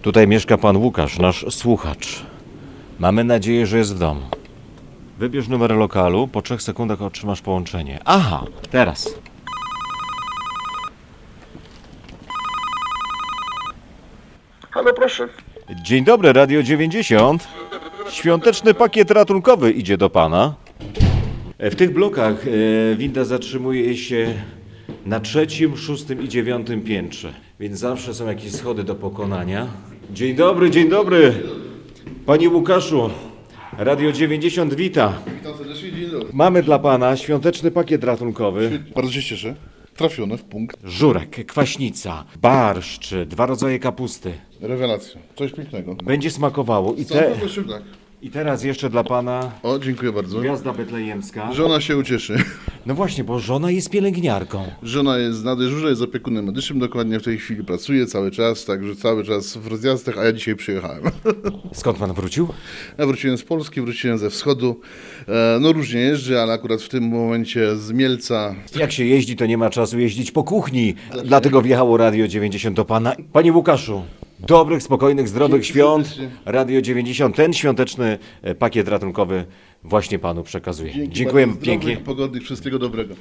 Tutaj mieszka pan Łukasz, nasz słuchacz. Mamy nadzieję, że jest w domu. Wybierz numer lokalu, po 3 sekundach otrzymasz połączenie. Aha, teraz. Halo, proszę. Dzień dobry, Radio 90. Świąteczny pakiet ratunkowy idzie do pana. W tych blokach winda zatrzymuje się na 3., 6. i 9. piętrze, więc zawsze są jakieś schody do pokonania. Dzień dobry, dzień dobry. Panie Łukaszu, Radio 90 wita. Witam serdecznie, dzień dobry. Mamy dla pana świąteczny pakiet ratunkowy. Bardzo się cieszę. Trafione w punkt. Żurek, kwaśnica, barszcz, 2 rodzaje kapusty. Rewelacja. Coś pięknego. Będzie smakowało. Z całą pewnością tak. I teraz jeszcze dla pana O, dziękuję bardzo. gwiazda betlejemska. Żona się ucieszy. No właśnie, bo żona jest pielęgniarką. Żona jest na dyżurze, jest opiekunem medycznym, dokładnie w tej chwili pracuje cały czas, także cały czas w rozjazdach, a ja dzisiaj przyjechałem. Skąd pan wrócił? Ja wróciłem z Polski, wróciłem ze wschodu. No różnie jeżdżę, ale akurat w tym momencie z Mielca. Jak się jeździ, to nie ma czasu jeździć po kuchni. Dlatego wjechało Radio 90 do pana. Panie Łukaszu, dobrych, spokojnych, zdrowych świąt. serdecznie. Radio 90, ten świąteczny pakiet ratunkowy właśnie panu przekazuje. Dziękujemy Bardzo pięknie. zdrowych, pogodnych, wszystkiego dobrego.